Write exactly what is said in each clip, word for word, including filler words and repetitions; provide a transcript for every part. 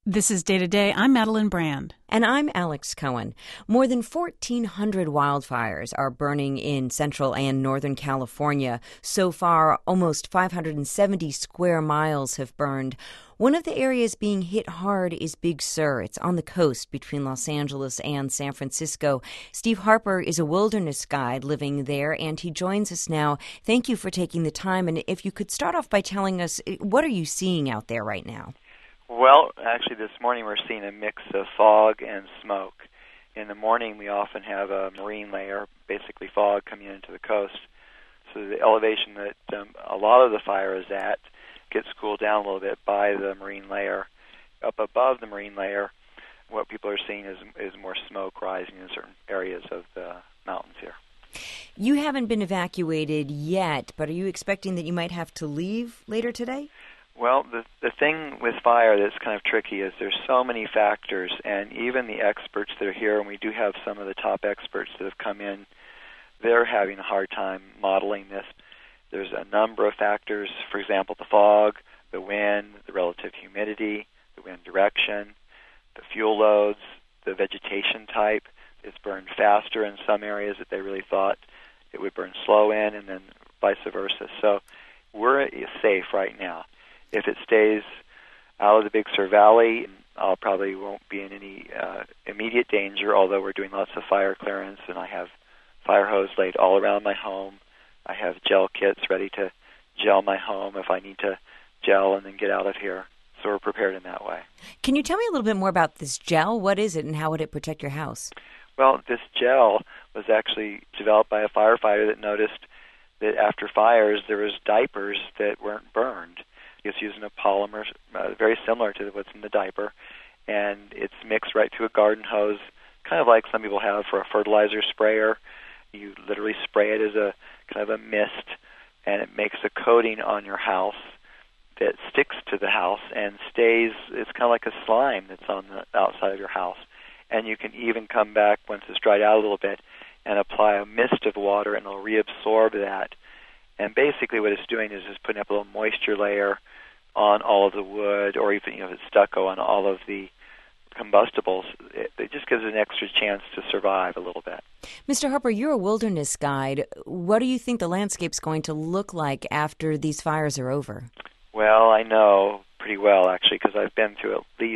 This is Day to Day. I'm Madeline Brand. And I'm Alex Cohen. More than fourteen hundred wildfires are burning in Central and Northern California. So far, almost five hundred seventy square miles have burned. One of the areas being hit hard is Big Sur. It's on the coast between Los Angeles and San Francisco. Steve Harper is a wilderness guide living there, and he joins us now. Thank you for taking the time. And if you could start off by telling us, what are you seeing out there right now? Well, actually, this morning we're seeing a mix of fog and smoke. In the morning, we often have a marine layer, basically fog, coming into the coast. So the elevation that um, a lot of the fire is at gets cooled down a little bit by the marine layer. Up above the marine layer, what people are seeing is, is more smoke rising in certain areas of the mountains here. You haven't been evacuated yet, but are you expecting that you might have to leave later today? Well, the the thing with fire that's kind of tricky is there's so many factors, and even the experts that are here, and we do have some of the top experts that have come in, they're having a hard time modeling this. There's a number of factors, for example, the fog, the wind, the relative humidity, the wind direction, the fuel loads, the vegetation type. It's burned faster in some areas that they really thought it would burn slow in, and then vice versa. So we're safe right now. If it stays out of the Big Sur Valley, I probably won't be in any uh, immediate danger, although we're doing lots of fire clearance, and I have fire hose laid all around my home. I have gel kits ready to gel my home if I need to gel and then get out of here. So we're prepared in that way. Can you tell me a little bit more about this gel? What is it, and how would it protect your house? Well, this gel was actually developed by a firefighter that noticed that after fires there was diapers that weren't burned. It's using a polymer uh, very similar to what's in the diaper, and it's mixed right through a garden hose, kind of like some people have for a fertilizer sprayer. You literally spray it as a kind of a mist, and it makes a coating on your house that sticks to the house and stays. It's kind of like a slime that's on the outside of your house. And you can even come back once it's dried out a little bit and apply a mist of water, and it'll reabsorb that. And basically what it's doing is just putting up a little moisture layer on all of the wood, or even, you know, if it's stucco, on all of the combustibles. It, it just gives it an extra chance to survive a little bit. Mister Harper, you're a wilderness guide. What do you think the landscape's going to look like after these fires are over? Well, I know pretty well, actually, because I've been through at least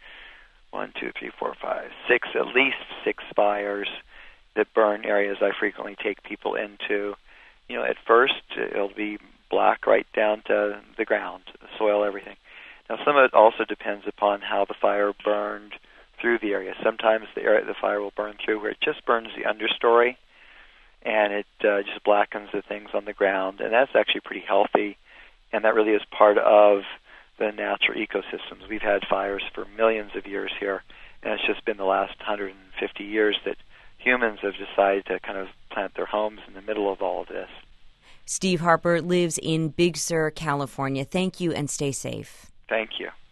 one, two, three, four, five, six, at least six fires that burn areas I frequently take people into. You know, at first, it'll be black right down to the ground, the soil, everything. Now, some of it also depends upon how the fire burned through the area. Sometimes the area the fire will burn through where it just burns the understory, and it uh, just blackens the things on the ground, and that's actually pretty healthy, and that really is part of the natural ecosystems. We've had fires for millions of years here, and it's just been the last one hundred fifty years that humans have decided to kind of plant their homes in the middle of all of this. Steve Harper lives in Big Sur, California. Thank you, and stay safe. Thank you.